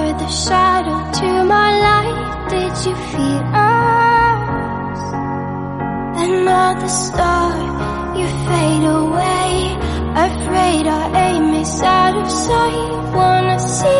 were the shadow to my light. Did you feel us? Another star, you fade away. Afraid our aim is out of sight. Wanna see